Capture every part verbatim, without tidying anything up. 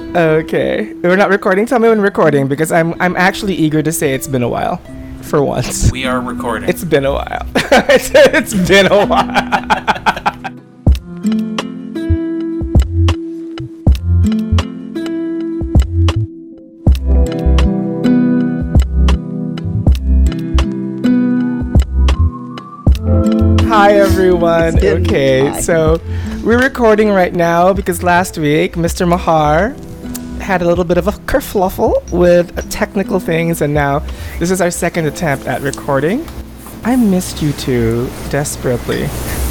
Okay. We're not recording. Tell me when recording because I'm I'm actually eager to say it's been a while. For once. We are recording. It's been a while. it's, it's been a while. Hi everyone. Okay, Hi. So we're recording right now because last week Mister Mahar had a little bit of a kerfluffle with technical things, and now this is our second attempt at recording. I missed you two desperately.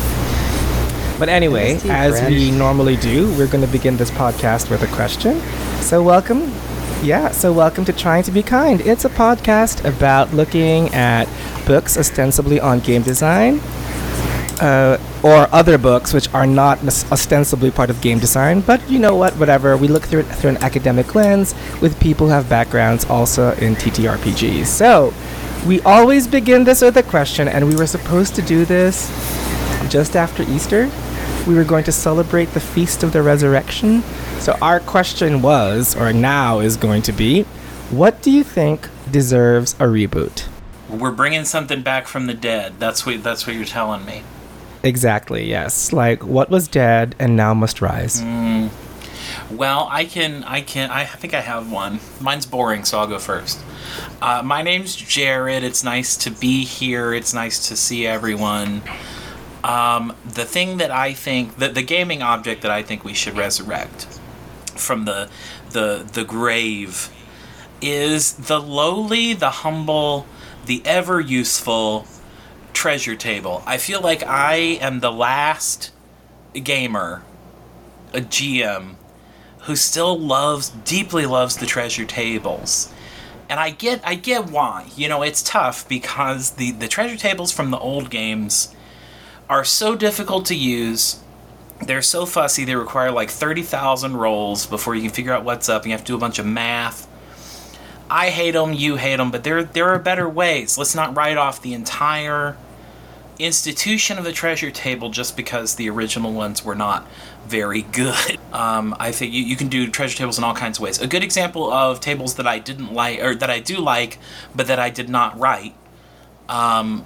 But anyway, you, as friend. we normally do, we're going to begin this podcast with a question. So welcome. Yeah, so welcome to Trying to Be Kind. It's a podcast about looking at books ostensibly on game design, Uh, or other books which are not ostensibly part of game design, but you know what, whatever. We look through it through an academic lens with people who have backgrounds also in T T R P Gs. So, we always begin this with a question, and we were supposed to do this just after Easter. We were going to celebrate the Feast of the Resurrection. So our question was, or now is going to be, what do you think deserves a reboot? We're bringing something back from the dead. That's what, that's what you're telling me. Exactly, yes. Like, what was dead and now must rise? Mm. Well, I can, I can, I think I have one. Mine's boring, so I'll go first. Uh, my name's Jared. It's nice to be here. It's nice to see everyone. Um, the thing that I think, the, the gaming object that I think we should resurrect from the, the, the grave is the lowly, the humble, the ever useful treasure table. I feel like I am the last gamer, a G M, who still loves, deeply loves the treasure tables. And I get I get why. You know, it's tough because the, the treasure tables from the old games are so difficult to use. They're so fussy. They require like thirty thousand rolls before you can figure out what's up, and you have to do a bunch of math. I hate them, you hate them, but there there are better ways. Let's not write off the entire institution of the treasure table just because the original ones were not very good. Um, I think you, you can do treasure tables in all kinds of ways. A good example of tables that I didn't like, or that I do like, but that I did not write, um,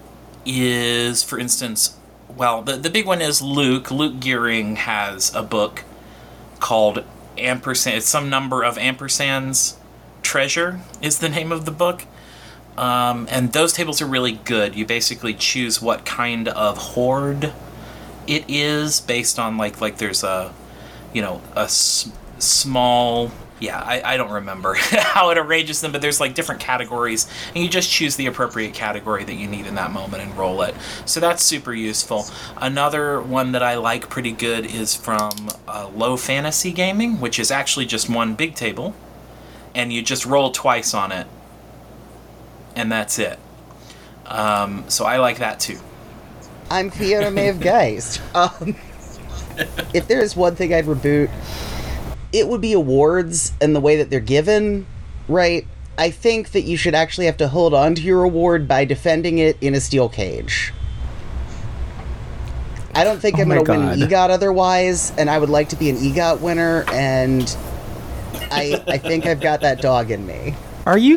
is, for instance, well, the, the big one is Luke. Luke Gearing has a book called Ampersand. It's some number of ampersands. Treasure is the name of the book. Um, and those tables are really good. You basically choose what kind of hoard it is based on, like, like there's a, you know, a s- small, yeah, I, I don't remember how it arranges them, but there's, like, different categories, and you just choose the appropriate category that you need in that moment and roll it. So that's super useful. Another one that I like pretty good is from uh, Low Fantasy Gaming, which is actually just one big table, and you just roll twice on it. And that's it. Um, so I like that too. I'm Fiona May of Geist. Um, if there is one thing I'd reboot, it would be awards and the way that they're given, right? I think that you should actually have to hold on to your award by defending it in a steel cage. I don't think oh I'm going to win an God. EGOT otherwise, and I would like to be an EGOT winner, and I, I think I've got that dog in me. Are you...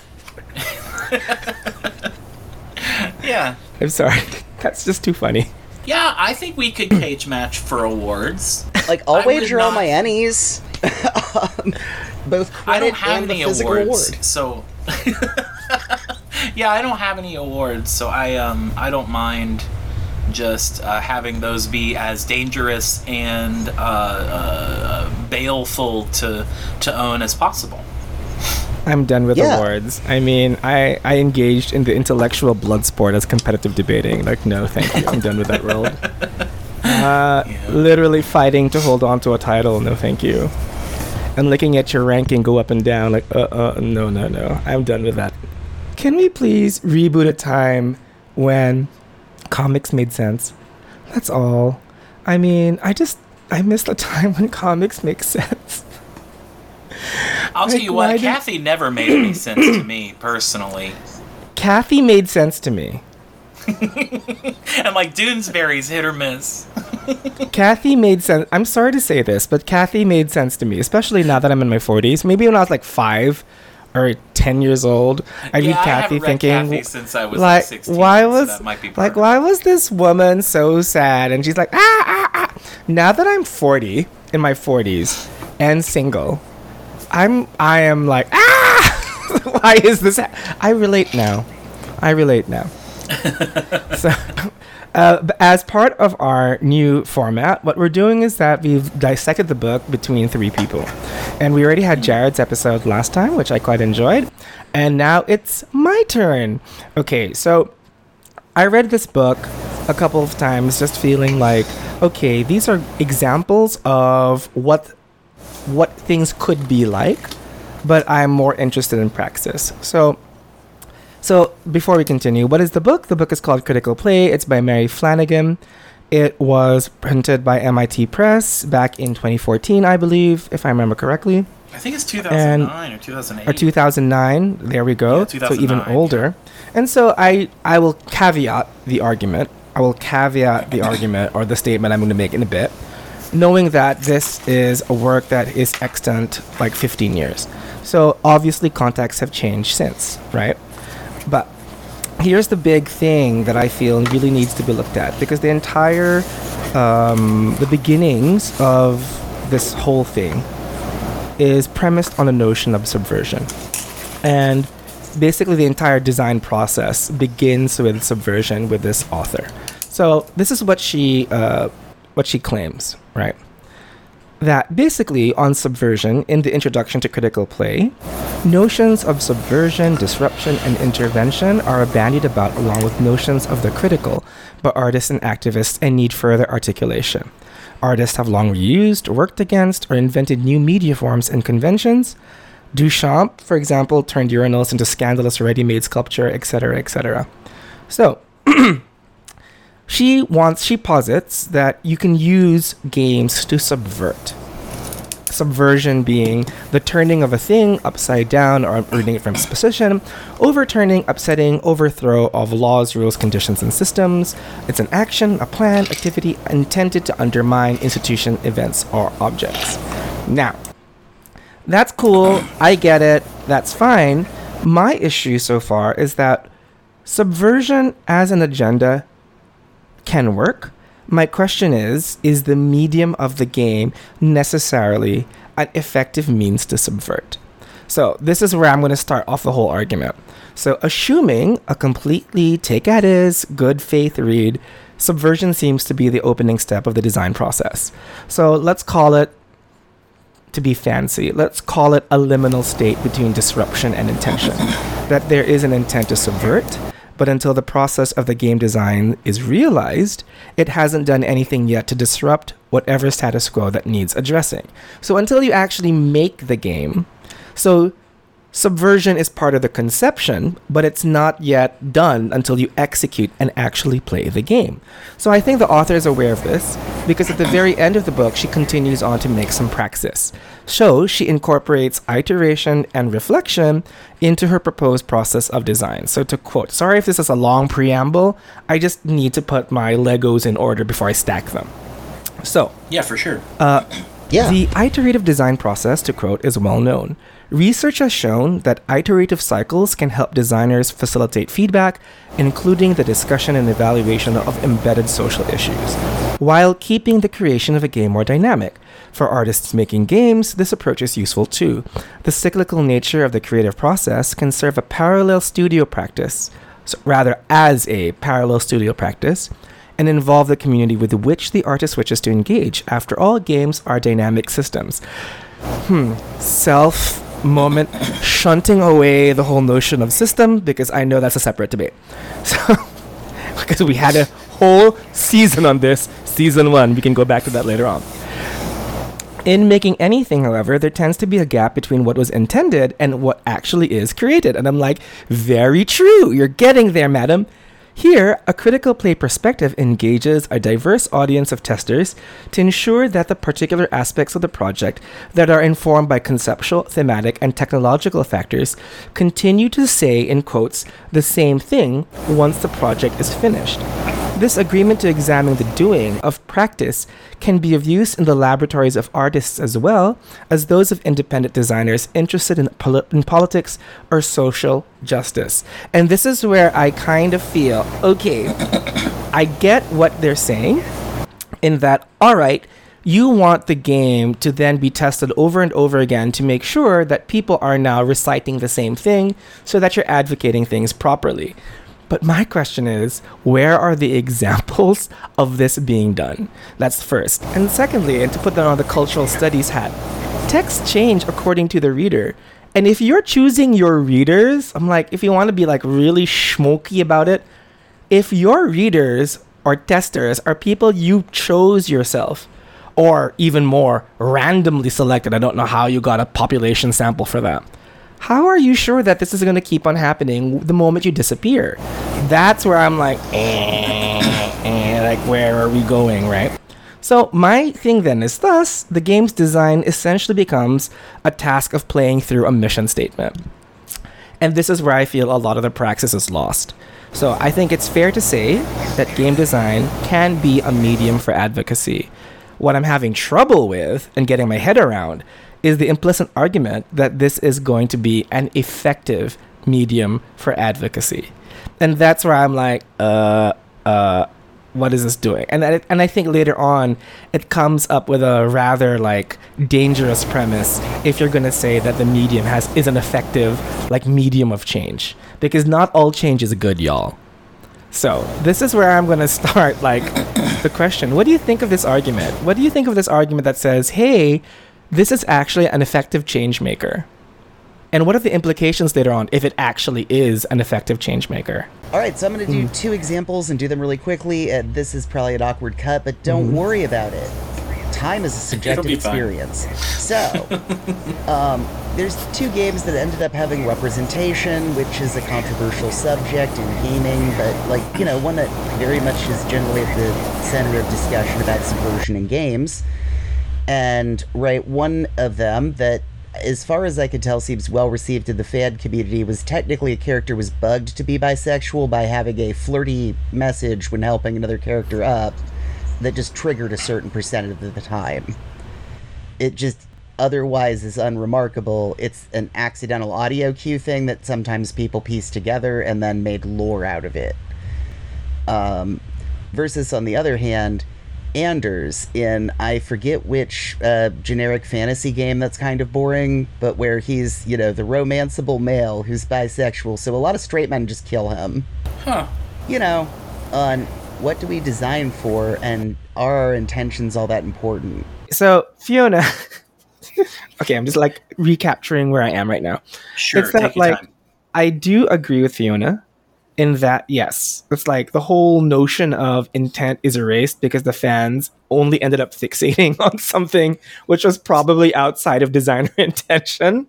Yeah. I'm sorry. That's just too funny. Yeah, I think we could cage match for awards. Like, I'll wager all my ennies. um, both credit I don't have and any the physical awards, award. so... Yeah, I don't have any awards, so I um I don't mind just uh, having those be as dangerous and uh, uh, baleful to to own as possible. I'm done with Yeah. awards. I mean, I, I engaged in the intellectual blood sport as competitive debating. Like, no, thank you. I'm done with that world. Uh, Yeah. Literally fighting to hold on to a title. No, thank you. And looking at your ranking go up and down. Like, uh, uh, no, no, no. I'm done with that. Can we please reboot a time when comics made sense? That's all. I mean, I just, I miss the time when comics make sense. I'll Like, tell you why what, did- Kathy never made any sense to me, personally. Kathy made sense to me. And like Doonesbury's hit or miss. Kathy made sense. I'm sorry to say this, but Kathy made sense to me, especially now that I'm in my forties. Maybe when I was like five or ten years old, I yeah, read Kathy I haven't read thinking, Kathy since I was like, like sixteen. why so was that might be like part why of it. was this woman so sad? And she's like, ah, ah, ah. Now that I'm forty, in my forties, and single, I'm I am like, ah, why is this? Ha-? I relate now. I relate now. So. Uh, as part of our new format, what we're doing is that we've dissected the book between three people. And we already had Jared's episode last time, which I quite enjoyed. And now it's my turn. Okay, so I read this book a couple of times just feeling like, okay, these are examples of what what things could be like, but I'm more interested in praxis. So So before we continue, what is the book? The book is called Critical Play. It's by Mary Flanagan. It was printed by M I T Press back in twenty fourteen, I believe, if I remember correctly. I think it's two thousand nine or two thousand eight. Or two thousand nine. There we go. Yeah, so even older. And so I, I will caveat the argument. I will caveat the argument or the statement I'm going to make in a bit, knowing that this is a work that is extant like fifteen years. So obviously contexts have changed since, right? But here's the big thing that I feel really needs to be looked at, because the entire, um, the beginnings of this whole thing is premised on the notion of subversion. And basically the entire design process begins with subversion with this author. So this is what she, uh, what she claims, right? That basically on subversion, in the introduction to Critical Play, notions of subversion, disruption, and intervention are bandied about along with notions of the critical by artists and activists and need further articulation. Artists have long reused, worked against, or invented new media forms and conventions. Duchamp, for example, turned urinals into scandalous ready-made sculpture, et cetera, et cetera. So, She wants, she posits that you can use games to subvert. Subversion being the turning of a thing upside down or uprooting it from its position, overturning, upsetting, overthrow of laws, rules, conditions, and systems. It's an action, a plan, activity intended to undermine institution, events, or objects. Now, that's cool. I get it. That's fine. My issue so far is that subversion as an agenda can work. My question is, is the medium of the game necessarily an effective means to subvert? So this is where I'm going to start off the whole argument. So assuming a completely take-at-is, good faith read, subversion seems to be the opening step of the design process. So let's call it, to be fancy, let's call it a liminal state between disruption and intention. That there is an intent to subvert, but until the process of the game design is realized, it hasn't done anything yet to disrupt whatever status quo that needs addressing. So until you actually make the game, so subversion is part of the conception, but it's not yet done until you execute and actually play the game. So I think the author is aware of this, because at the very end of the book, she continues on to make some praxis. So she incorporates iteration and reflection into her proposed process of design. So to quote, sorry if this is a long preamble, I just need to put my Legos in order before I stack them. So yeah, for sure. Uh, yeah. The iterative design process, to quote, is well known. Research has shown that iterative cycles can help designers facilitate feedback, including the discussion and evaluation of embedded social issues, while keeping the creation of a game more dynamic. For artists making games, this approach is useful too. The cyclical nature of the creative process can serve a parallel studio practice, so rather as a parallel studio practice, and involve the community with which the artist wishes to engage. After all, games are dynamic systems. Hmm. Self moment shunting away the whole notion of system, because I know that's a separate debate. So, because we had a whole season on this, season one. We can go back to that later on. In making anything, however, there tends to be a gap between what was intended and what actually is created. And I'm like, very true. You're getting there, madam. Here, a critical play perspective engages a diverse audience of testers to ensure that the particular aspects of the project that are informed by conceptual, thematic, and technological factors continue to say, in quotes, the same thing once the project is finished. This agreement to examine the doing of practice can be of use in the laboratories of artists as well as those of independent designers interested in, poli- in politics or social justice. And this is where I kind of feel, okay, I get what they're saying in that, all right, you want the game to then be tested over and over again to make sure that people are now reciting the same thing so that you're advocating things properly. But my question is, where are the examples of this being done? That's first. And secondly, and to put that on the cultural studies hat, texts change according to the reader. And if you're choosing your readers, I'm like, if you want to be like really schmoky about it, if your readers or testers are people you chose yourself, or even more, randomly selected, I don't know how you got a population sample for that. How are you sure that this is going to keep on happening the moment you disappear? That's where I'm like, eh, eh, like, where are we going, right? So my thing then is thus, the game's design essentially becomes a task of playing through a mission statement. And this is where I feel a lot of the praxis is lost. So I think it's fair to say that game design can be a medium for advocacy. What I'm having trouble with and getting my head around is the implicit argument that this is going to be an effective medium for advocacy. And that's where I'm like, uh, uh, what is this doing? And I, and I think later on, it comes up with a rather like dangerous premise if you're going to say that the medium has is an effective like medium of change. Because not all change is good, y'all. So this is where I'm going to start like the question. What do you think of this argument? What do you think of this argument that says, hey, this is actually an effective change maker? And what are the implications later on if it actually is an effective change maker? All right, so I'm going to do Mm. two examples and do them really quickly. And this is probably an awkward cut, but don't Mhm. worry about it. Time is a subjective be fine. experience. So, um, there's two games that ended up having representation, which is a controversial subject in gaming, but like, you know, one that very much is generally at the center of discussion about subversion in games. And, right, one of them that, as far as I could tell, seems well received in the fan community was technically a character was bugged to be bisexual by having a flirty message when helping another character up that just triggered a certain percentage of the time. It just otherwise is unremarkable. It's an accidental audio cue thing that sometimes people piece together and then made lore out of it. Um, versus, on the other hand, Anders in, I forget which uh, generic fantasy game that's kind of boring, but where he's, you know, the romanceable male who's bisexual, so a lot of straight men just kill him. Huh. You know, on what do we design for, and are our intentions all that important? So Fiona, okay, I'm just like recapturing where I am right now. Sure, It's that take your like time. I do agree with Fiona in that, yes, it's like the whole notion of intent is erased because the fans only ended up fixating on something which was probably outside of designer intention.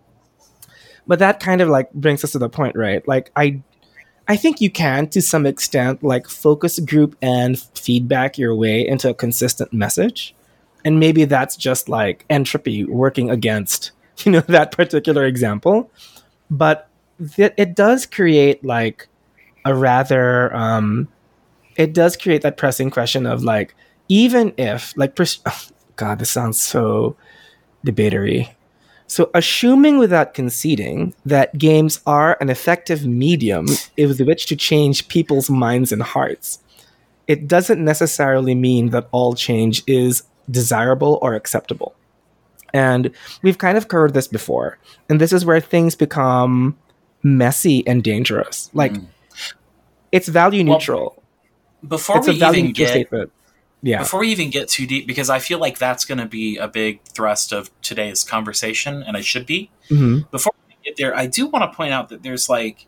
But that kind of like brings us to the point, right? Like I I think you can to some extent like focus group and feedback your way into a consistent message. And maybe that's just like entropy working against, you know, that particular example. But th- it does create like a rather um it does create that pressing question of like, even if like pres- oh, god, this sounds so debatery. So assuming without conceding that games are an effective medium with which to change people's minds and hearts, it doesn't necessarily mean that all change is desirable or acceptable. And we've kind of covered this before. And this is where things become messy and dangerous. Like Mm. it's value Well, neutral. Before It's we a value even neutral get statement. Yeah. before we even get too deep, because I feel like that's going to be a big thrust of today's conversation, and it should be. Mhm. Before we get there, I do want to point out that there's like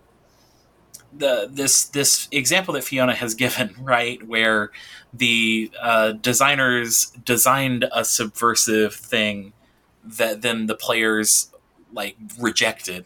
the this this example that Fiona has given, right, where the uh, designers designed a subversive thing that then the players like rejected,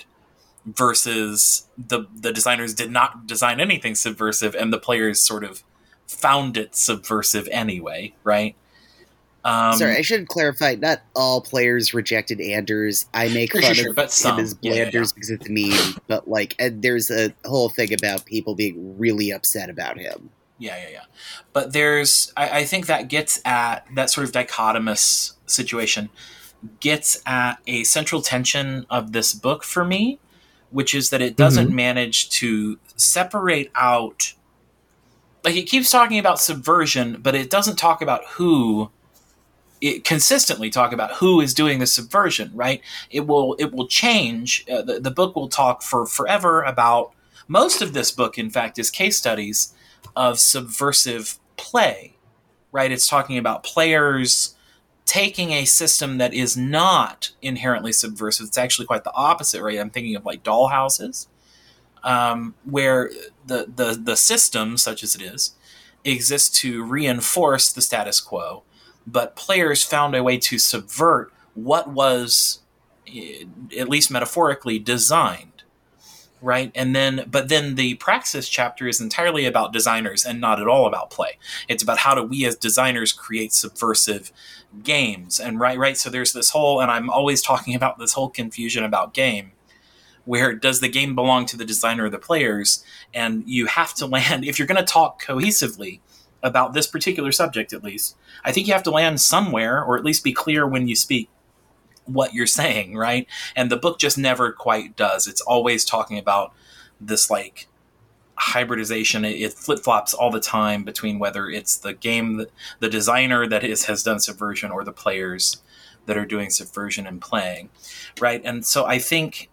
versus the the designers did not design anything subversive and the players sort of found it subversive anyway, right? Um, Sorry, I should clarify. Not all players rejected Anders. I make Sure, fun sure, sure, of but some. him as Yeah, yeah, Blanders yeah. because it's a meme. But like, and there's a whole thing about people being really upset about him. Yeah, yeah, yeah. But there's, I, I think that gets at that sort of dichotomous situation, gets at a central tension of this book for me, which is that it doesn't Mm-hmm. manage to separate out. Like, it keeps talking about subversion, but it doesn't talk about who. It consistently talk about who is doing the subversion, right? It will it will change. Uh, the, the book will talk for forever about, most of this book, in fact, is case studies of subversive play, right? It's talking about players taking a system that is not inherently subversive. It's actually quite the opposite, right? I'm thinking of like doll houses, um, where the, the the system, such as it is, exists to reinforce the status quo, but players found a way to subvert what was, at least metaphorically, designed, right? And then, but then the praxis chapter is entirely about designers and not at all about play. It's about how do we as designers create subversive games, and right, right. So there's this whole, and I'm always talking about this whole confusion about game, where does the game belong to the designer or the players? And you have to land, if you're going to talk cohesively about this particular subject, at least, I think you have to land somewhere, or at least be clear when you speak what you're saying, right? And the book just never quite does. It's always talking about this like hybridization. It, it flip-flops all the time between whether it's the game, the designer that is, has done subversion, or the players that are doing subversion and playing, right? And so I think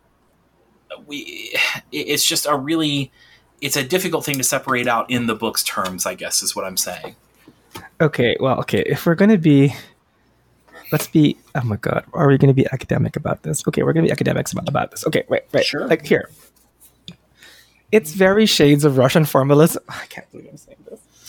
we, it's just a really, it's a difficult thing to separate out in the book's terms, I guess, is what I'm saying. Okay, well, okay, if we're going to be, let's be, oh my God, are we going to be academic about this? Okay, we're going to be academics about, about this. Okay, wait, wait. Sure. Like, here. It's very shades of Russian formalism. I can't believe I'm saying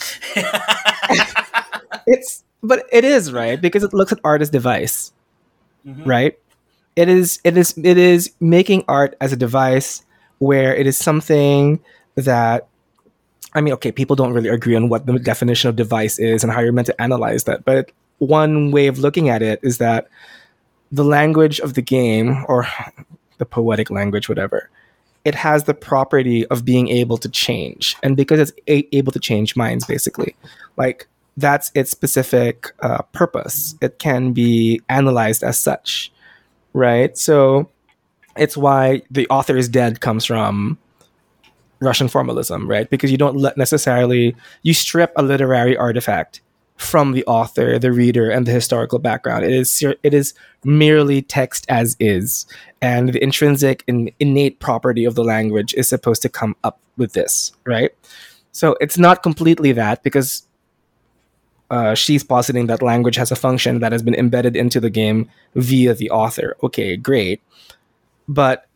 this. It's, but it is, right? Because it looks at art as device, mm-hmm. right? It is, it is, it is making art as a device where it is something that, I mean, okay, people don't really agree on what the definition of device is and how you're meant to analyze that. But one way of looking at it is that the language of the game, or the poetic language, whatever, it has the property of being able to change. And because it's a- able to change minds, basically, like that's its specific uh, purpose. It can be analyzed as such, right? So it's why the author is dead comes from Russian formalism, right? Because you don't let necessarily, you strip a literary artifact from the author, the reader, and the historical background. It is it is merely text as is, and the intrinsic and innate property of the language is supposed to come up with this, right? So it's not completely that, because uh, she's positing that language has a function that has been embedded into the game via the author. Okay, great. But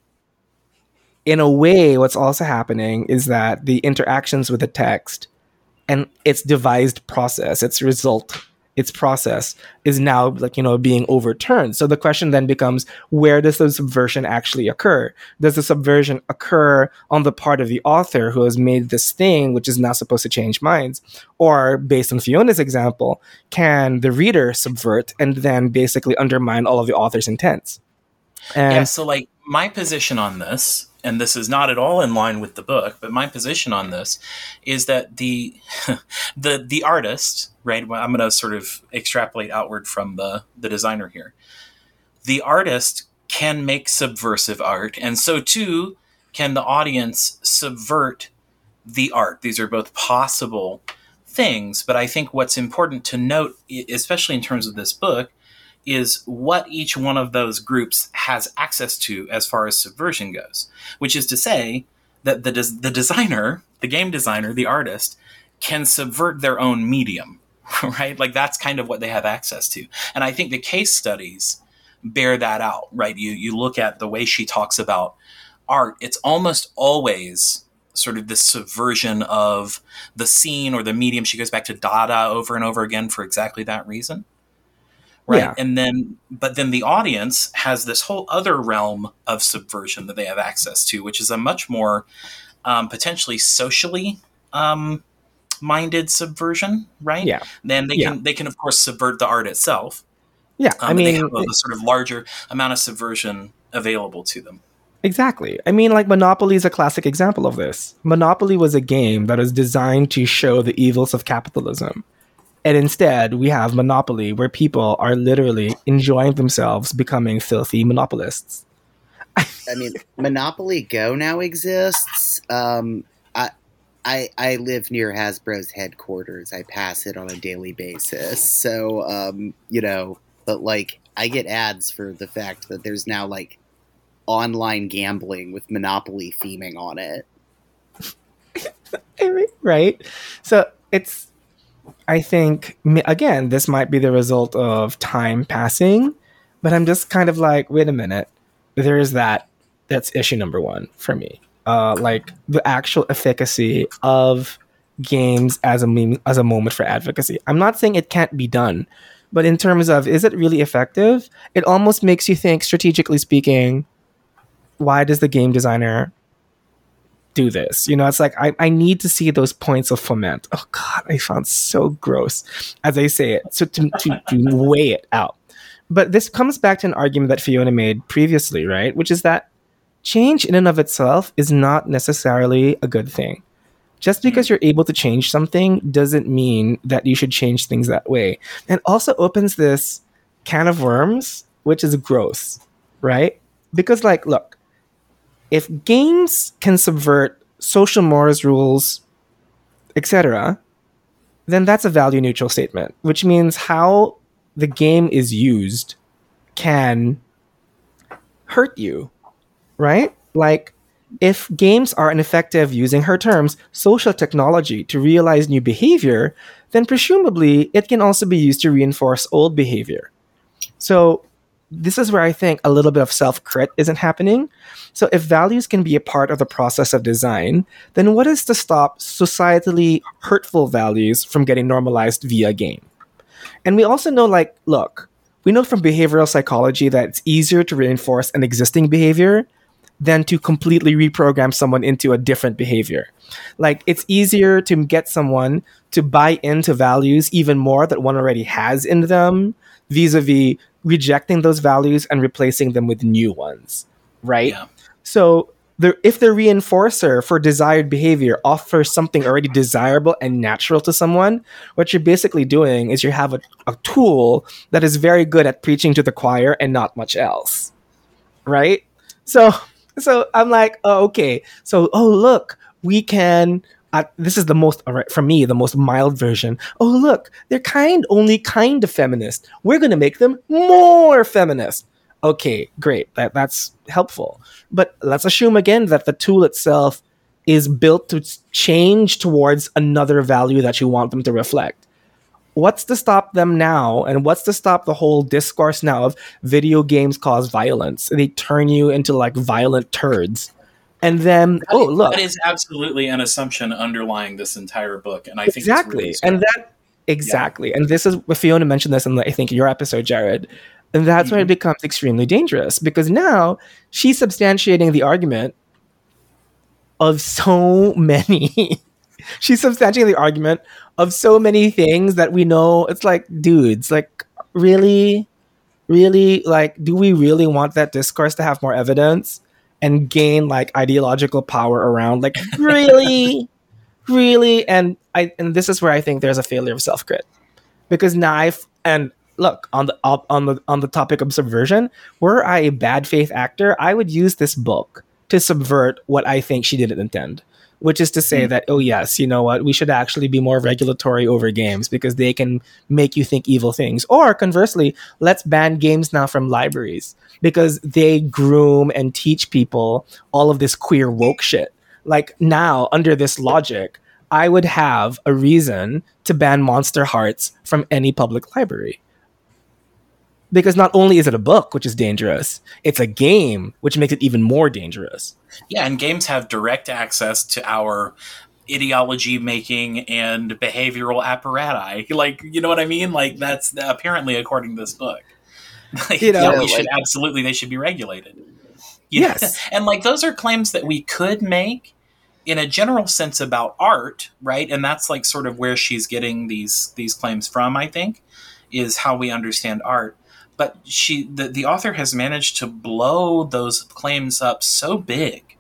in a way, what's also happening is that the interactions with the text and its devised process, its result, its process is now, like, you know, being overturned. So the question then becomes, where does the subversion actually occur? Does the subversion occur on the part of the author who has made this thing, which is now supposed to change minds? Or, based on Fiona's example, can the reader subvert and then basically undermine all of the author's intents? And yeah, so like my position on this, and this is not at all in line with the book, but my position on this is that the the the artist, right? I'm going to sort of extrapolate outward from the, the designer here. The artist can make subversive art, and so too can the audience subvert the art. These are both possible things, but I think what's important to note, especially in terms of this book, is what each one of those groups has access to as far as subversion goes, which is to say that the des- the designer, the game designer, the artist, can subvert their own medium, right? Like that's kind of what they have access to. And I think the case studies bear that out, right? You you look at the way she talks about art, it's almost always sort of this subversion of the scene or the medium. She goes back to Dada over and over again for exactly that reason. Right. Yeah. And then, but then the audience has this whole other realm of subversion that they have access to, which is a much more um, potentially socially um, minded subversion. Right. Yeah. Then they yeah. can, they can of course subvert the art itself. Yeah. Um, I mean, they have a, a sort of larger amount of subversion available to them. Exactly. I mean, like, Monopoly is a classic example of this. Monopoly was a game that was designed to show the evils of capitalism. And instead, we have Monopoly, where people are literally enjoying themselves becoming filthy monopolists. I mean, Monopoly Go now exists. Um, I, I, I live near Hasbro's headquarters. I pass it on a daily basis. So, um, you know, but like, I get ads for the fact that there's now like online gambling with Monopoly theming on it. Right? So it's, I think, again, this might be the result of time passing, but I'm just kind of like, wait a minute. There is that. That's issue number one for me. Uh, like the actual efficacy of games as a meme, as a moment for advocacy. I'm not saying it can't be done, but in terms of, is it really effective? It almost makes you think, strategically speaking, why does the game designer do this? You know, it's like, I, I need to see those points of foment. Oh God, I found so gross as I say it. So to, to, to weigh it out. But this comes back to an argument that Fiona made previously, right? Which is that change in and of itself is not necessarily a good thing. Just because you're able to change something doesn't mean that you should change things that way. And also opens this can of worms, which is gross, right? Because, like, look, if games can subvert social mores, rules, et cetera, then that's a value neutral statement, which means how the game is used can hurt you, right? Like, if games are ineffective using her terms, social technology to realize new behavior, then presumably it can also be used to reinforce old behavior. So this is where I think a little bit of self-crit isn't happening. So if values can be a part of the process of design, then what is to stop societally hurtful values from getting normalized via game? And we also know, like, look, we know from behavioral psychology that it's easier to reinforce an existing behavior than to completely reprogram someone into a different behavior. Like, it's easier to get someone to buy into values even more that one already has in them, vis-a-vis rejecting those values and replacing them with new ones, right? Yeah. So the, if the reinforcer for desired behavior offers something already desirable and natural to someone, what you're basically doing is you have a, a tool that is very good at preaching to the choir and not much else, right? So, so I'm like, oh, okay. So, oh, look, we can... Uh, this is the most, uh, for me, the most mild version. Oh, look, they're kind, only kind of feminist. We're going to make them more feminist. Okay, great. That That's helpful. But let's assume again that the tool itself is built to change towards another value that you want them to reflect. What's to stop them now? And what's to stop the whole discourse now of video games cause violence? They turn you into like violent turds. And then, oh, look. That is absolutely an assumption underlying this entire book. And I think exactly. It's really and that, exactly. Yeah. And this is, Fiona mentioned this in, the, I think, your episode, Jared. And that's mm-hmm. when it becomes extremely dangerous. Because now she's substantiating the argument of so many. she's substantiating the argument of so many things that we know. It's like, dudes, like, really? Really? Like, do we really want that discourse to have more evidence? And gain like ideological power around, like, really, really, and I and this is where I think there's a failure of self-crit, because now I've, and look on the on the on the topic of subversion, were I a bad faith actor, I would use this book to subvert what I think she didn't intend, which is to say mm. that, oh yes, you know what, we should actually be more regulatory over games because they can make you think evil things, or conversely, let's ban games now from libraries because they groom and teach people all of this queer woke shit. Like, now, under this logic, I would have a reason to ban Monster Hearts from any public library. Because not only is it a book, which is dangerous, it's a game, which makes it even more dangerous. Yeah, and games have direct access to our ideology making and behavioral apparatus. Like, you know what I mean? Like, that's apparently according to this book. Like, you know, yeah, we like, should absolutely, they should be regulated. You yes. know? And like, those are claims that we could make in a general sense about art, right? And that's like sort of where she's getting these, these claims from, I think, is how we understand art. but she the, the author has managed to blow those claims up so big.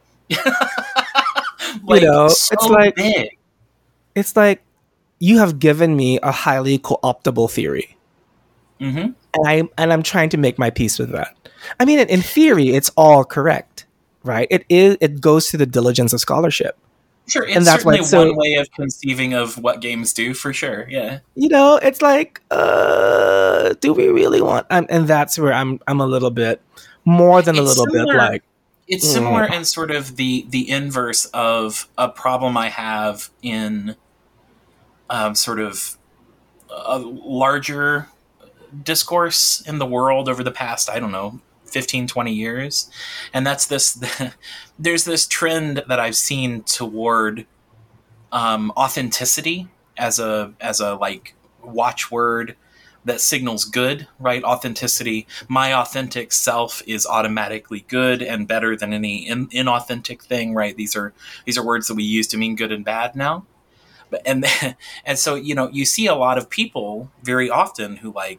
Like, you know, so it's like big. it's like you have given me a highly co-optable theory, Mm-hmm. and I and I'm trying to make my peace with that. I mean, in theory, it's all correct, right? It is. It goes to the diligence of scholarship. Sure, it's And that's why certainly it's so- one way of conceiving of what games do, for sure. Yeah. You know, it's like, uh, do we really want? And, and that's where I'm. I'm a little bit more than a It's little similar- bit like. It's similar in sort of the the inverse of a problem I have in um, sort of a larger discourse in the world over the past, I don't know, fifteen, twenty years. And that's this, there's this trend that I've seen toward um, authenticity as a, as a like watchword that signals good, right? Authenticity. My authentic self is automatically good and better than any in, inauthentic thing, right? These are, these are words that we use to mean good and bad now. But, and, and so, you know, you see a lot of people very often who like,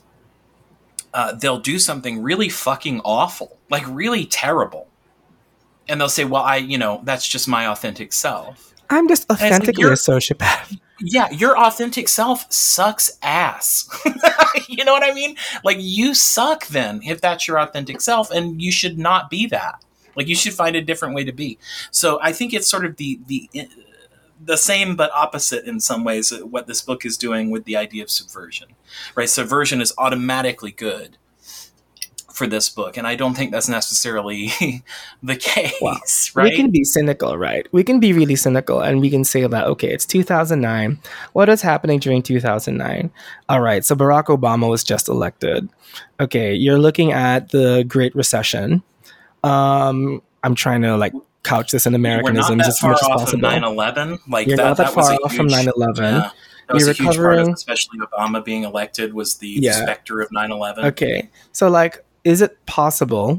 uh, they'll do something really fucking awful, like really terrible. And they'll say, well, I, you know, that's just my authentic self. I'm just like, authentically you're- a sociopath. Yeah, your authentic self sucks ass. You know what I mean? Like, you suck then, if that's your authentic self, and you should not be that. Like, you should find a different way to be. So I think it's sort of the the the same but opposite in some ways what this book is doing with the idea of subversion. Right? Subversion is automatically good for this book, and I don't think that's necessarily the case. Wow. Right? We can be cynical, right? We can be really cynical, and we can say that, okay, it's two thousand nine. What is happening during two thousand nine? All right, so Barack Obama was just elected. Okay, you're looking at the Great Recession. Um, I'm trying to like couch this in We're not Americanisms that as far much as off of possible. nine eleven. Like, You're that, not that, that far was a off huge, from nine eleven. Yeah, that was You're a huge part of, recovering- especially Obama being elected, was the Yeah. specter of nine eleven. Okay, so like, is it possible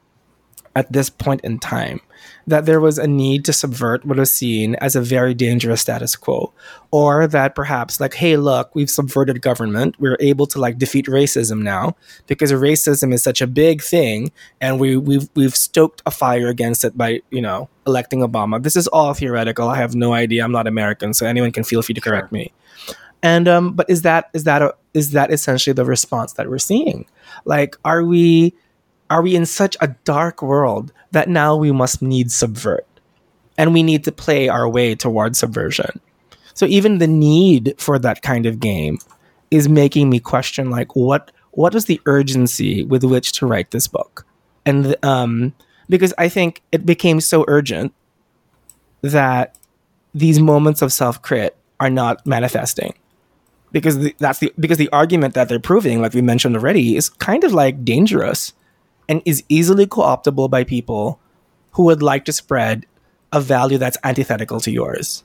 at this point in time that there was a need to subvert what was seen as a very dangerous status quo, or that perhaps like, hey, look, we've subverted government, we're able to like defeat racism now because racism is such a big thing, and we we've we've stoked a fire against it by, you know, electing Obama. This is all theoretical. I have no idea. I'm not American, so anyone can feel free to correct Sure. me. And um, but is that is that a, is that essentially the response that we're seeing? Like, are we are we in such a dark world that now we must need subvert, and we need to play our way towards subversion? So even the need for that kind of game is making me question, like, what what was the urgency with which to write this book? And um, because I think it became so urgent that these moments of self-crit are not manifesting. Because the, that's the because the argument that they're proving, like we mentioned already, is kind of like dangerous and is easily co-optable by people who would like to spread a value that's antithetical to yours.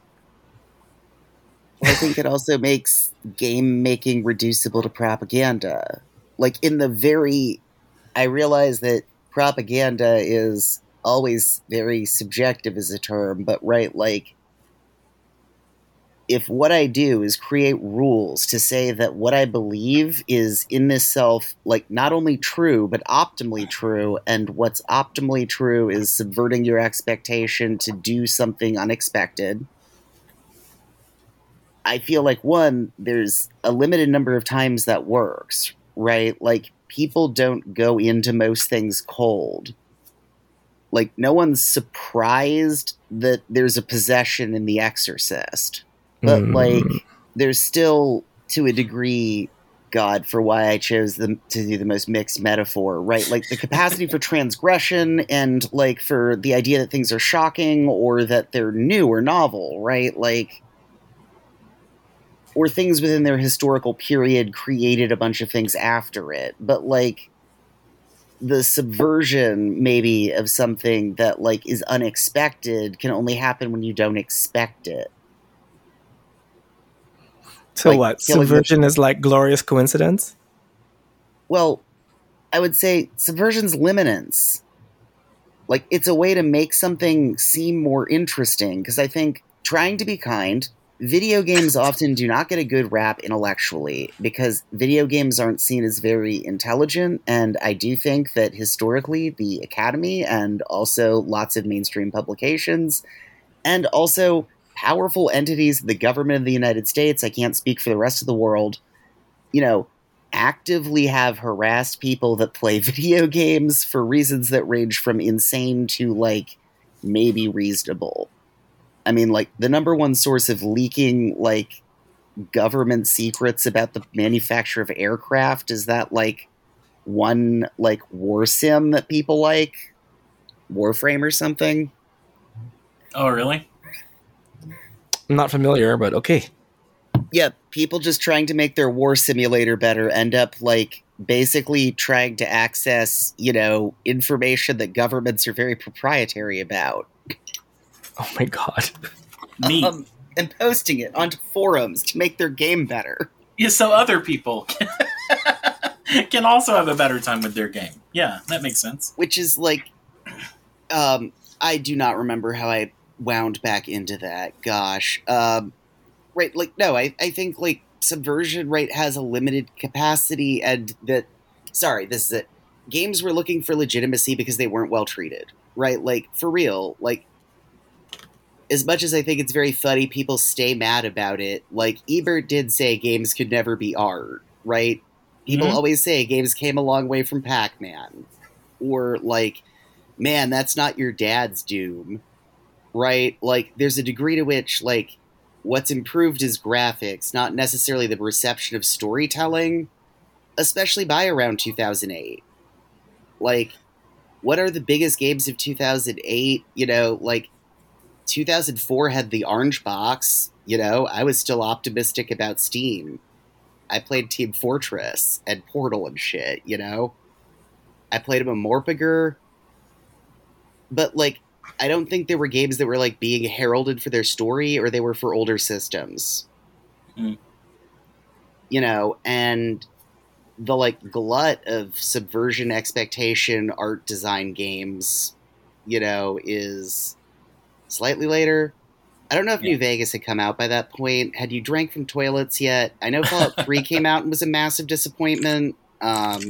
Well, I think it also makes game making reducible to propaganda. Like, in the very, I realize that propaganda is always very subjective as a term, but right, like, if what I do is create rules to say that what I believe is in this self, like, not only true, but optimally true, and what's optimally true is subverting your expectation to do something unexpected, I feel like, one, there's a limited number of times that works, right? Like, people don't go into most things cold. Like, no one's surprised that there's a possession in The Exorcist. But, Mm. like, there's still, to a degree, God, for why I chose the, to do the most mixed metaphor, right? Like, the capacity for transgression and, like, for the idea that things are shocking or that they're new or novel, right? Like, or things within their historical period created a bunch of things after it. But, like, the subversion, maybe, of something that, like, is unexpected can only happen when you don't expect it. So Like, what? killing Subversion is like glorious coincidence? Well, I would say subversion's liminence. Like, it's a way to make something seem more interesting, because I think trying to be kind video games often do not get a good rap intellectually because video games aren't seen as very intelligent, and I do think that historically the Academy and also lots of mainstream publications and also powerful entities, the government of the United States, I can't speak for the rest of the world, you know, actively have harassed people that play video games for reasons that range from insane to, like, maybe reasonable. I mean, like, the number one source of leaking, like, government secrets about the manufacture of aircraft is that, like, one, like, war sim that people like? Warframe or something? Oh, really? I'm not familiar, but okay. Yeah, people just trying to make their war simulator better end up, like, basically trying to access, you know, information that governments are very proprietary about. Oh my god. Neat. Um, and posting it onto forums to make their game better. Yeah, so other people can also have a better time with their game. Yeah, that makes sense. Which is, like, um, I do not remember how I wound back into that. Gosh. Um, right, like, no, I, I think, like, Subversion, right, has a limited capacity, and that, sorry, this is it. Games were looking for legitimacy because they weren't well treated, right? Like, for real, like, as much as I think it's very funny, people stay mad about it. Like, Ebert did say games could never be art, right? People Mm-hmm. always say games came a long way from Pac-Man. Or, like, man, that's not your dad's Doom, right? Like, there's a degree to which, like, what's improved is graphics, not necessarily the reception of storytelling, especially by around two thousand eight. Like, what are the biggest games of two thousand eight? You know, like, two thousand four had the Orange Box, you know, I was still optimistic about Steam. I played Team Fortress and Portal and shit, you know? I played a Morphiger. But, like, I don't think there were games that were, like, being heralded for their story, or they were for older systems. Mm. You know, and the, like, glut of Subversion expectation art design games, you know, is slightly later. I don't know if Yeah. New Vegas had come out by that point. Had you drank from toilets yet? I know Fallout three came out and was a massive disappointment. Um,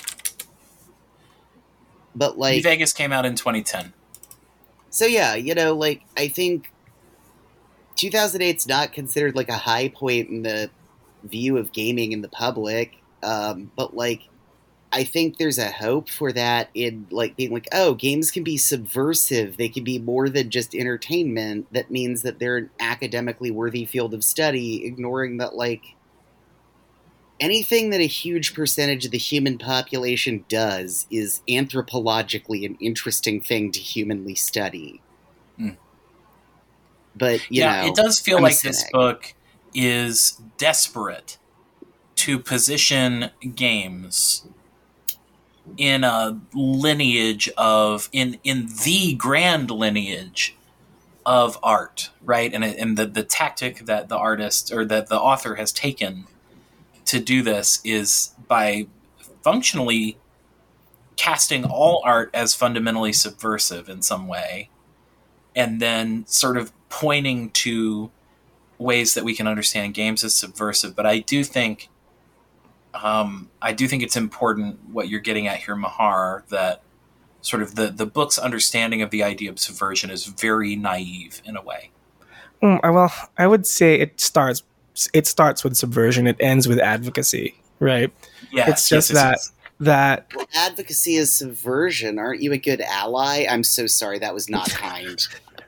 but, New like... Vegas came out in twenty ten. So, yeah, you know, like, I think two thousand eight's not considered, like, a high point in the view of gaming in the public. Um, but, like, I think there's a hope for that in, like, being like, oh, games can be subversive. They can be more than just entertainment. That means that they're an academically worthy field of study, ignoring that, like, anything that a huge percentage of the human population does is anthropologically an interesting thing to humanly study. Mm. But, you yeah, know, it does feel I'm a like this cynic. book is desperate to position games in a lineage of in in the grand lineage of art, right? And and the the tactic that the artist or that the author has taken to do this is by functionally casting all art as fundamentally subversive in some way, and then sort of pointing to ways that we can understand games as subversive. But I do think Um, I do think it's important what you're getting at here, Mahar, that sort of the, the book's understanding of the idea of subversion is very naive in a way. Mm, I- well, I would say it starts it starts with subversion. It ends with advocacy, right? Yes, It's just yes, yes, that yes. that Well, advocacy is subversion. Aren't you a good ally? I'm so sorry. That was not kind.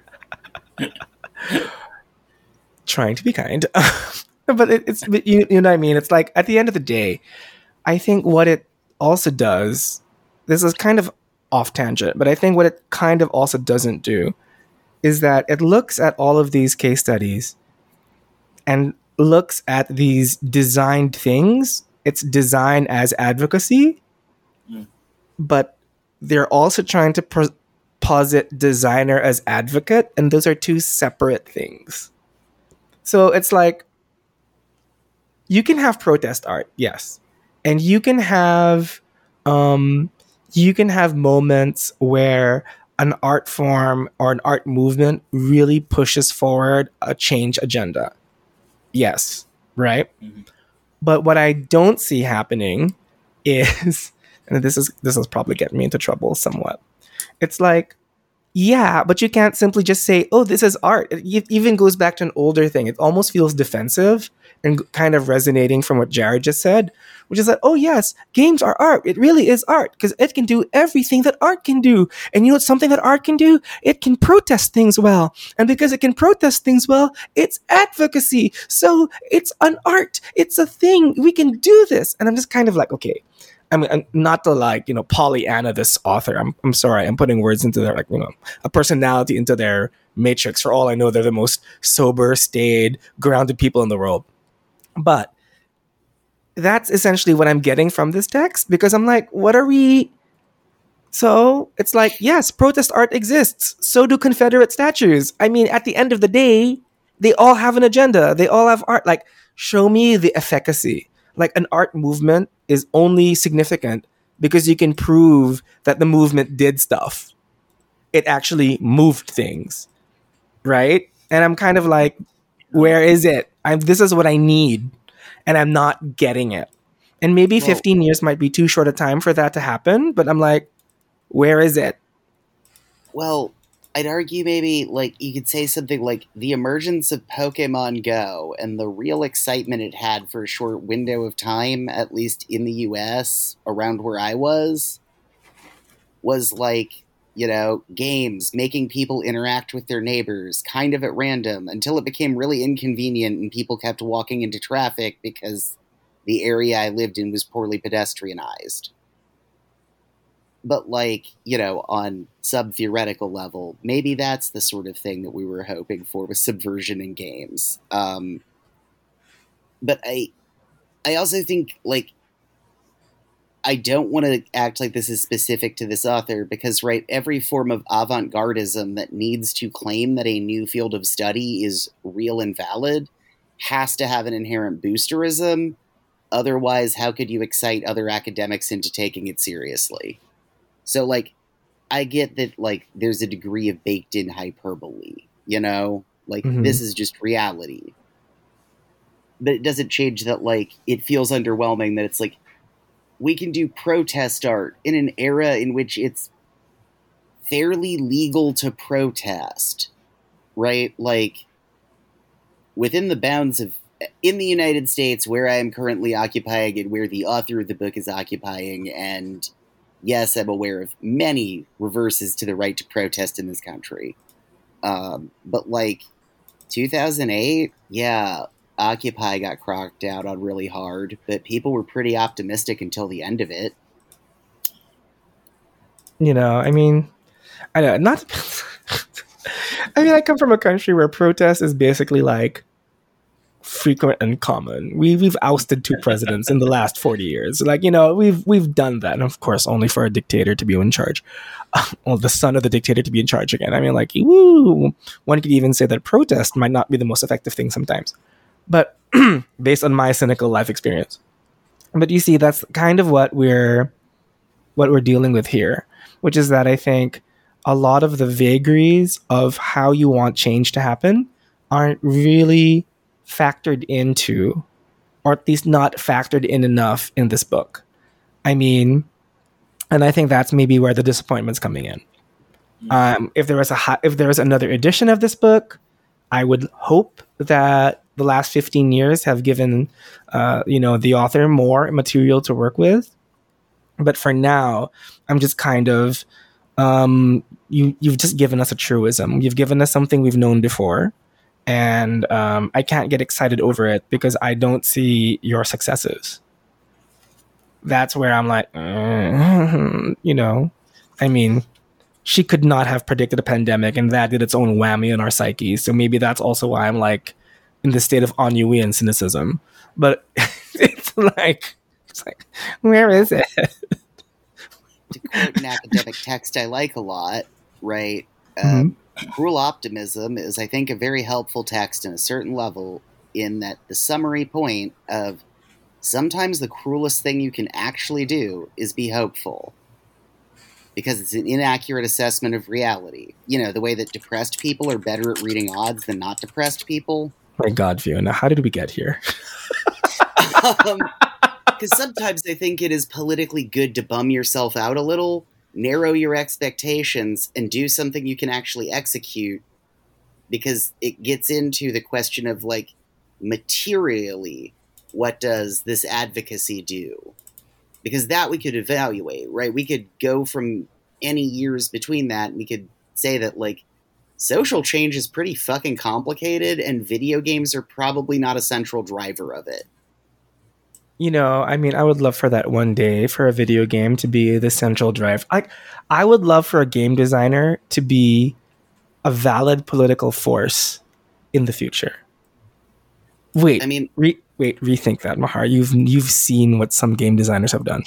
trying to be kind, but it, it's but you, you know what I mean. It's like at the end of the day, I think what it also does. This is kind of off tangent, but I think what it kind of also doesn't do is that it looks at all of these case studies and looks at these designed things. It's design as advocacy, Mm. but they're also trying to pro- posit designer as advocate, and those are two separate things. So it's like you can have protest art, yes, and you can have um, you can have moments where an art form or an art movement really pushes forward a change agenda. Yes, right? Mm-hmm. But what I don't see happening is, and this is this is probably getting me into trouble somewhat. It's like, yeah, but you can't simply just say, "Oh, this is art." It even goes back to an older thing. It almost feels defensive and kind of resonating from what Jared just said, which is that, "Oh yes, games are art. It really is art because it can do everything that art can do." And you know what's something that art can do? It can protest things well. And because it can protest things well, it's advocacy. So it's an art. It's a thing. We can do this. And I'm just kind of like, okay. I mean, I'm not to like, you know, Pollyanna this author. I'm I'm sorry. I'm putting words into their, like, you know, a personality into their matrix. For all I know, they're the most sober, staid, grounded people in the world. But that's essentially what I'm getting from this text, because I'm like, what are we? So it's like, yes, protest art exists. So do Confederate statues. I mean, at the end of the day, they all have an agenda. They all have art. Like, show me the efficacy. Like, an art movement is only significant because you can prove that the movement did stuff. It actually moved things, right? And I'm kind of like, where is it? I'm, this is what I need, and I'm not getting it. And maybe well, fifteen years might be too short a time for that to happen, but I'm like, where is it? Well, I'd argue maybe, like, you could say something like the emergence of Pokemon Go and the real excitement it had for a short window of time, at least in the U S, around where I was, was like, you know, games, making people interact with their neighbors, kind of at random, until it became really inconvenient and people kept walking into traffic because the area I lived in was poorly pedestrianized. But, like, you know, on sub-theoretical level, maybe that's the sort of thing that we were hoping for with subversion in games. Um, but I I also think, like, I don't want to act like this is specific to this author because, right, every form of avant-gardism that needs to claim that a new field of study is real and valid has to have an inherent boosterism. Otherwise, how could you excite other academics into taking it seriously? So, like, I get that, like, there's a degree of baked-in hyperbole, you know? Like, mm-hmm. This is just reality. But it doesn't change that, like, it feels underwhelming that it's, like, we can do protest art in an era in which it's fairly legal to protest, right? Like, within the bounds of, in the United States, where I am currently occupying and where the author of the book is occupying, and yes, I'm aware of many reverses to the right to protest in this country. Um, but, like, two thousand eight, yeah, Occupy got crocked out on really hard, but people were pretty optimistic until the end of it. You know, I mean, I know, not... I mean, I come from a country where protest is basically, like, frequent and common. We we've ousted two presidents in the last forty years. Like, you know, we've we've done that, and of course, only for a dictator to be in charge. Uh, well, the son of the dictator to be in charge again. I mean, like, woo. One could even say that protest might not be the most effective thing sometimes, but based on my cynical life experience. But you see, that's kind of what we're what we're dealing with here, which is that I think a lot of the vagaries of how you want change to happen aren't really factored into, or at least not factored in enough in this book. I mean, and I think that's maybe where the disappointment's coming in. Um, if there was a ha- if there was another edition of this book, I would hope that the last fifteen years have given, uh, you know, the author more material to work with. But for now, I'm just kind of, um, you you've just given us a truism. You've given us something we've known before. And um, I can't get excited over it because I don't see your successes. That's where I'm like, mm, you know, I mean, she could not have predicted a pandemic, and that did its own whammy on our psyche. So maybe that's also why I'm like in the state of ennui and cynicism. But it's like, it's like, where is it? To quote an academic text I like a lot, right? Mm-hmm. Um, Cruel Optimism is, I think, a very helpful text in a certain level, in that the summary point of sometimes the cruelest thing you can actually do is be hopeful. Because it's an inaccurate assessment of reality. You know, the way that depressed people are better at reading odds than not depressed people. My God, Fiona, how did we get here? um, because sometimes I think it is politically good to bum yourself out a little, narrow your expectations, and do something you can actually execute, because it gets into the question of, like, materially, what does this advocacy do? Because that we could evaluate, right? We could go from any years between that, and we could say that, like, social change is pretty fucking complicated, and video games are probably not a central driver of it. You know, I mean, I would love for that one day for a video game to be the central drive. Like, I would love for a game designer to be a valid political force in the future. Wait, I mean, re- wait, rethink that, Mahar. You've you've seen what some game designers have done.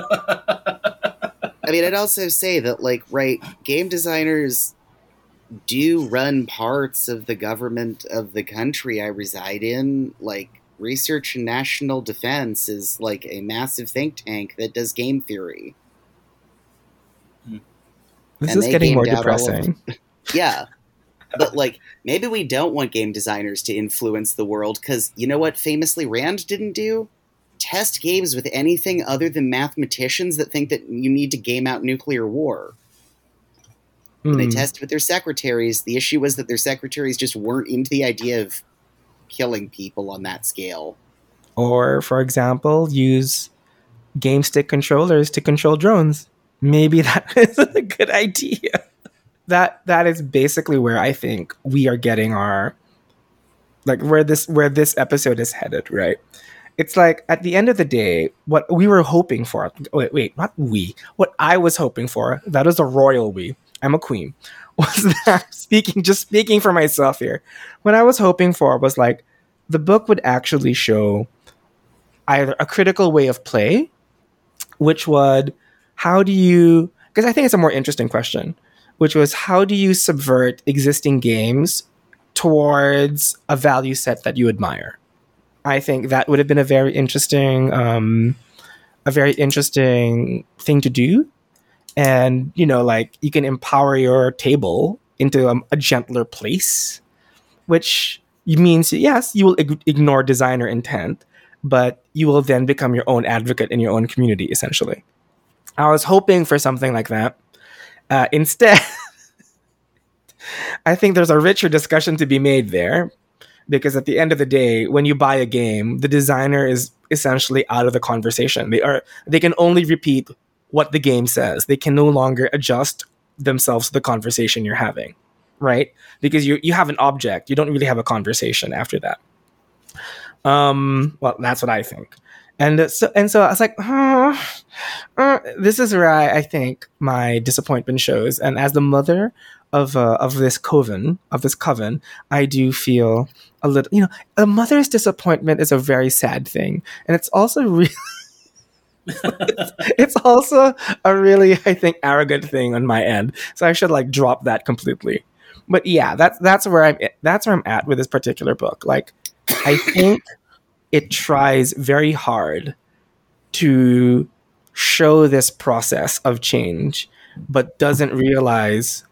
I mean, I'd also say that, like, right, game designers do run parts of the government of the country I reside in. Like, Research and National Defense is, like, a massive think tank that does game theory. This And is they getting more gamed out all of- depressing. Yeah. But, like, maybe we don't want game designers to influence the world, because you know what famously Rand didn't do? Test games with anything other than mathematicians that think that you need to game out nuclear war. When they Hmm. tested with their secretaries, the issue was that their secretaries just weren't into the idea of killing people on that scale. Or, for example, use game stick controllers to control drones. Maybe that is a good idea. That that is basically where I think we are getting our, like, where this where this episode is headed, right? It's like, at the end of the day, what we were hoping for, wait, wait, not we, what I was hoping for, that is a royal we, I'm a queen, was that, speaking, just speaking for myself here, what I was hoping for was, like, the book would actually show either a critical way of play, which would, how do you, because I think it's a more interesting question, which was, how do you subvert existing games towards a value set that you admire? I think that would have been a very interesting, um, a very interesting thing to do. And, you know, like, you can empower your table into a, a gentler place, which means, yes, you will ig- ignore designer intent, but you will then become your own advocate in your own community, essentially. I was hoping for something like that. Uh, instead, I think there's a richer discussion to be made there. Because at the end of the day, when you buy a game, the designer is essentially out of the conversation. They are they can only repeat what the game says. They can no longer adjust themselves to the conversation you're having, right? Because you you have an object. You don't really have a conversation after that. Um, well, that's what I think. And so and so I was like, huh, uh, this is where I, I think my disappointment shows. And as the mother of uh, of this coven, of this coven, I do feel a little, you know, a mother's disappointment is a very sad thing. And it's also really, it's, it's also a really, I think, arrogant thing on my end. So I should, like, drop that completely. But yeah, that's, that's where I'm, that's where I'm at with this particular book. Like, I think it tries very hard to show this process of change, but doesn't realize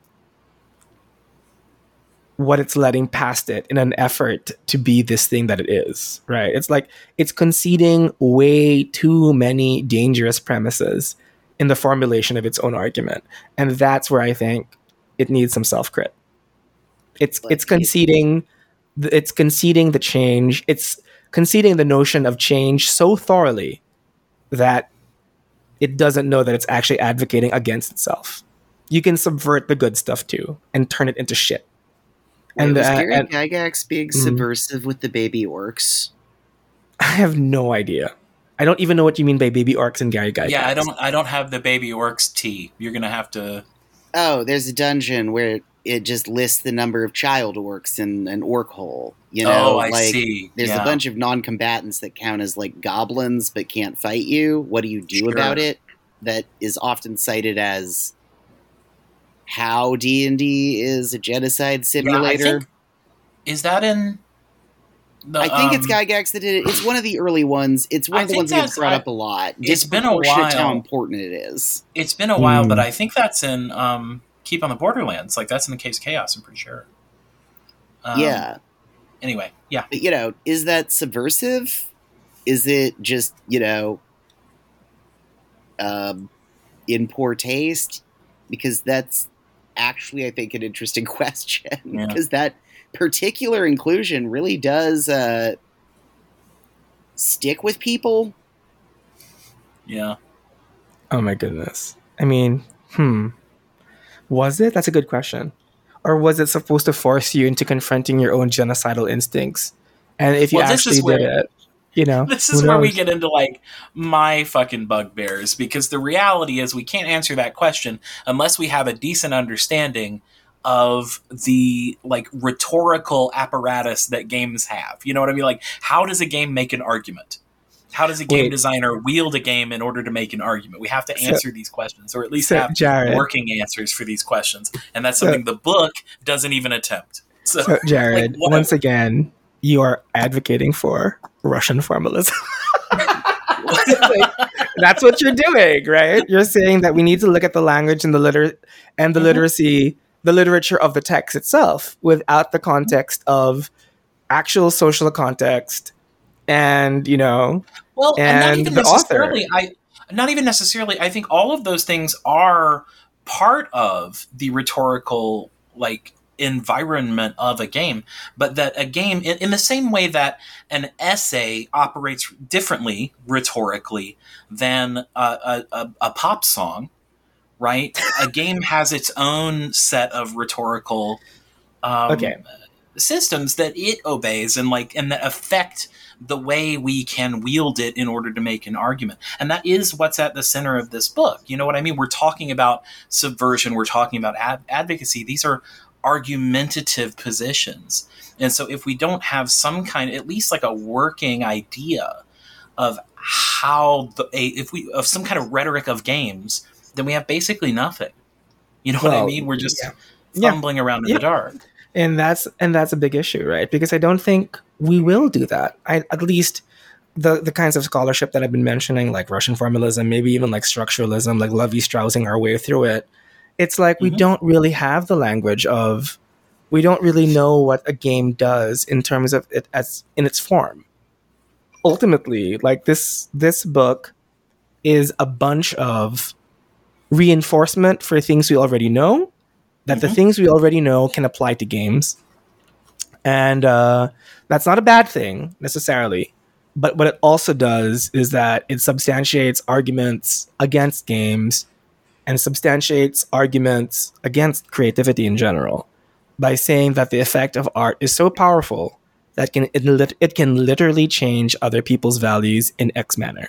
what it's letting past it in an effort to be this thing that it is, right? It's like, it's conceding way too many dangerous premises in the formulation of its own argument. And that's where I think it needs some self-crit. It's Like, it's conceding the, it's conceding the change. It's conceding the notion of change so thoroughly that it doesn't know that it's actually advocating against itself. You can subvert the good stuff too and turn it into shit. and And, was uh, Gary and- Gygax being Mhm. subversive with the baby orcs? I have no idea. I don't even know what you mean by baby orcs and Gary Gygax. Yeah, I don't. I don't have the baby orcs tea. You're gonna have to. Oh, there's a dungeon where it just lists the number of child orcs in an orc hole. You know, oh, I like, see. there's yeah. a bunch of non-combatants that count as, like, goblins but can't fight you. What do you do Sure. about it? That is often cited as how D and D is a genocide simulator. Yeah, I think, is that in? The, I think it's um, Gygax that did it. It's one of the early ones. It's one I of the think ones that gets that's- brought I- up a lot. it's been a Disproportionate to how while. important it is. It's been a while, Hmm. but I think that's in um, Keep on the Borderlands. Like, that's in the Case Chaos. I'm pretty sure. Um, yeah. anyway, yeah. You know, is that subversive? Is it just, you know, um, in poor taste? Because that's actually, I think, an interesting question. Yeah. Because that particular inclusion really does uh, stick with people. Yeah. Oh my goodness. I mean, hmm. Was it? That's a good question. Or was it supposed to force you into confronting your own genocidal instincts? And if you Well, this actually is where did it, you know, this who is where we knows? get into like my fucking bugbears, because the reality is we can't answer that question unless we have a decent understanding of the like rhetorical apparatus that games have. You know what I mean? Like, how does a game make an argument? How does a game Wait. designer wield a game in order to make an argument? We have to So- answer these questions, or at least so, have Jared. working answers for these questions. And that's So- something the book doesn't even attempt. So, So, Jared, like, what- once again, you are advocating for Russian formalism. Like, that's what you're doing, right? You're saying that we need to look at the language and the liter and the Mhm. literacy, the literature of the text itself, without the context of actual social context, and you know, Well, and not and even the author. necessarily. I not even necessarily. I think all of those things are part of the rhetorical like environment of a game, but that a game, in, in the same way that an essay operates differently rhetorically than a, a, a, a pop song, right? A game has its own set of rhetorical um, Okay. systems that it obeys and like and that affect the way we can wield it in order to make an argument. And that is what's at the center of this book. You know what I mean? We're talking about subversion. We're talking about ad- advocacy. These are argumentative positions. And so if we don't have some kind, at least like a working idea of how the, a, if we, of some kind of rhetoric of games, then we have basically nothing. You know what I Well, mean? We're just yeah. Yeah. fumbling around in Yeah. the dark. And that's and that's a big issue, right? Because I don't think we will do that. I, at least the the kinds of scholarship that I've been mentioning, like Russian formalism, maybe even like structuralism, like Levi Straussing our way through it. It's like we Mhm. don't really have the language of, we don't really know what a game does in terms of it as in its form. Ultimately, like this this book is a bunch of reinforcement for things we already know, that the Mhm. things we already know can apply to games. And uh, that's not a bad thing necessarily. But what it also does is that it substantiates arguments against games and substantiates arguments against creativity in general by saying that the effect of art is so powerful that can it, lit- it can literally change other people's values in X manner.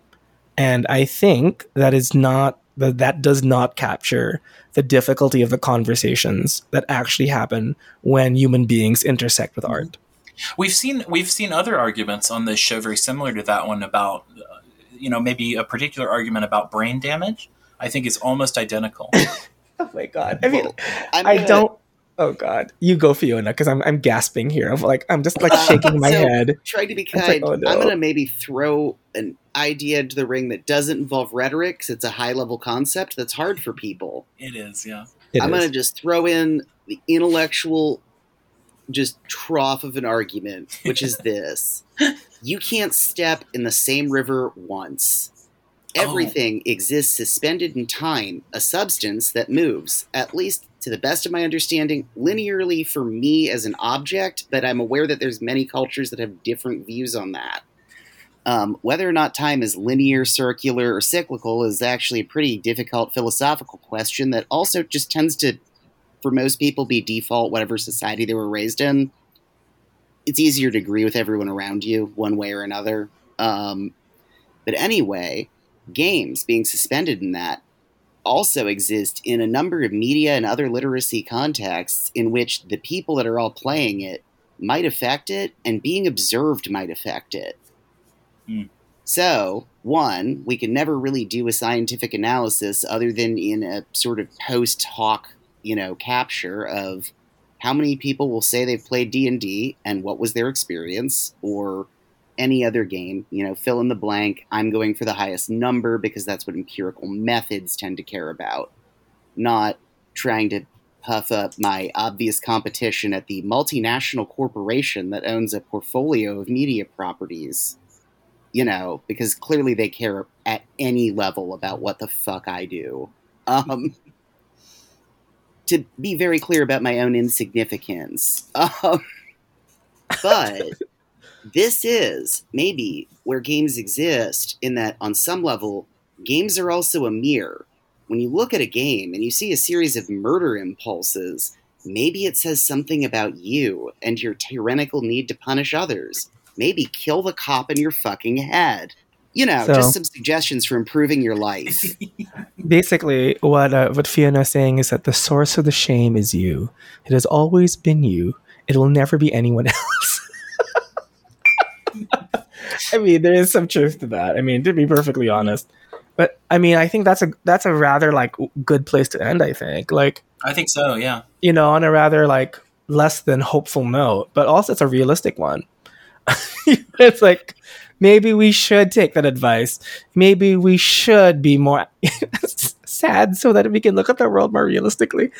And I think that is not that that does not capture the difficulty of the conversations that actually happen when human beings intersect with art. We've seen we've seen other arguments on this show very similar to that one about, uh, you know, maybe a particular argument about brain damage. I think it's almost identical. Oh my god! I mean, Well, I'm I gonna- don't. Oh god, you go, Fiona, because I'm I'm gasping here. I'm like I'm just like Uh, shaking my so, head. Trying to be It's like, kind, oh, no. I'm going to maybe throw an idea into the ring that doesn't involve rhetoric, 'cause it's a high-level concept that's hard for people. It is, yeah. It I'm is. going to just throw in the intellectual just trough of an argument, which is this. You can't step in the same river once. Everything exists suspended in time, a substance that moves, at least to the best of my understanding, linearly for me as an object, but I'm aware that there's many cultures that have different views on that. Um, whether or not time is linear, circular, or cyclical is actually a pretty difficult philosophical question that also just tends to, for most people, be default whatever society they were raised in. It's easier to agree with everyone around you one way or another. Um, but anyway, games being suspended in that also exist in a number of media and other literacy contexts in which the people that are all playing it might affect it, and being observed might affect it. Hmm. So, one, we can never really do a scientific analysis other than in a sort of post hoc, you know, capture of how many people will say they've played D and D and what was their experience, or any other game, you know, fill in the blank. I'm going for the highest number because that's what empirical methods tend to care about, not trying to puff up my obvious competition at the multinational corporation that owns a portfolio of media properties. You know, because clearly they care at any level about what the fuck I do. Um, to be very clear about my own insignificance. Um, but this is maybe where games exist, in that on some level, games are also a mirror. When you look at a game and you see a series of murder impulses, maybe it says something about you and your tyrannical need to punish others. Maybe kill the cop in your fucking head. You know, So- just some suggestions for improving your life. Basically, what uh, what Fiona is saying is that the source of the shame is you. It has always been you. It will never be anyone else. I mean, there is some truth to that. I mean, to be perfectly honest, but I mean, I think that's a that's a rather like good place to end. I think, like, I think so. Yeah. you know, on a rather like less than hopeful note, but also it's a realistic one. It's like, maybe we should take that advice. Maybe we should be more sad so that we can look at the world more realistically.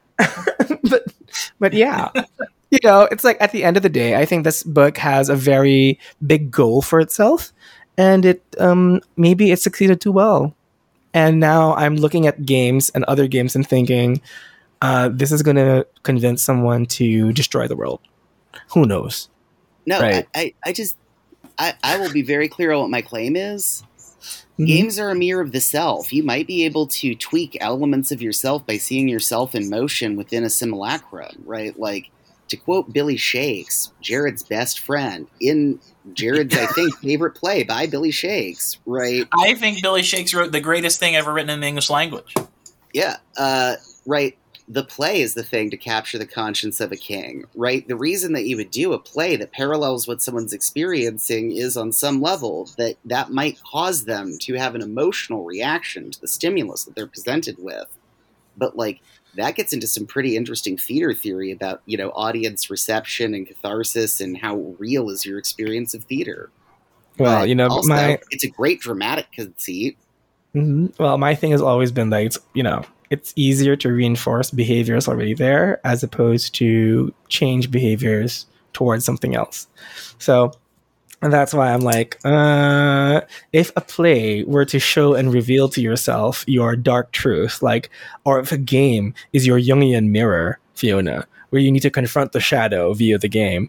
but, but yeah, you know, it's like at the end of the day, I think this book has a very big goal for itself, and it um, maybe it succeeded too well. And now I'm looking at games and other games and thinking, uh, this is going to convince someone to destroy the world. Who knows? No, Right. I, I, I just, I, I will be very clear on what my claim is. Mhm. Games are a mirror of the self. You might be able to tweak elements of yourself by seeing yourself in motion within a simulacrum, right? Like, to quote Billy Shakes, Jared's best friend, in Jared's, I think, favorite play by Billy Shakes, right? I think Billy Shakes wrote the greatest thing ever written in the English language. Yeah, uh, right. The play is the thing to capture the conscience of a king, right? The reason that you would do a play that parallels what someone's experiencing is on some level that that might cause them to have an emotional reaction to the stimulus that they're presented with. But, like, that gets into some pretty interesting theater theory about, you know, audience reception and catharsis and how real is your experience of theater. Well, But you know, also, my it's a great dramatic conceit. Mhm. Well, my thing has always been that it's, you know, it's easier to reinforce behaviors already there as opposed to change behaviors towards something else. So, and that's why I'm like, uh, if a play were to show and reveal to yourself your dark truth, like, or if a game is your Jungian mirror, Fiona, where you need to confront the shadow via the game,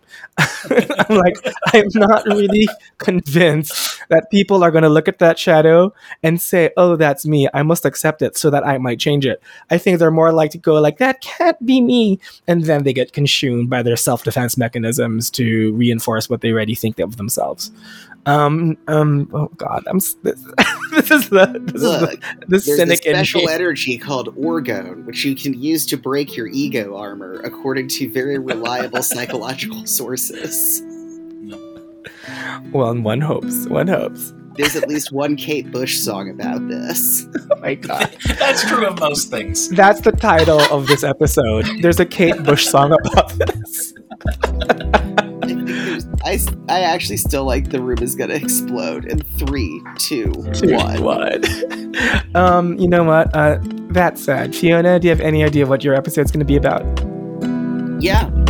I'm like, I'm not really convinced that people are going to look at that shadow and say, oh, that's me. I must accept it so that I might change it. I think they're more like to go like, that can't be me. And then they get consumed by their self-defense mechanisms to reinforce what they already think of themselves. Um, um, oh God, I'm, s- this, this is the, this Look, is the, the There's cynic this in special me. energy called orgone, which you can use to break your ego armor, according to very reliable psychological sources. Well, one hopes, one hopes. There's at least one Kate Bush song about this. Oh my God. That's true of most things. That's the title of this episode. There's a Kate Bush song about this. I, think there's- I, I actually still like The Room Is Gonna Explode in three, two, Two, one. one. um, you know what? Uh, that said, Fiona, do you have any idea what your episode's going to be about? Yeah,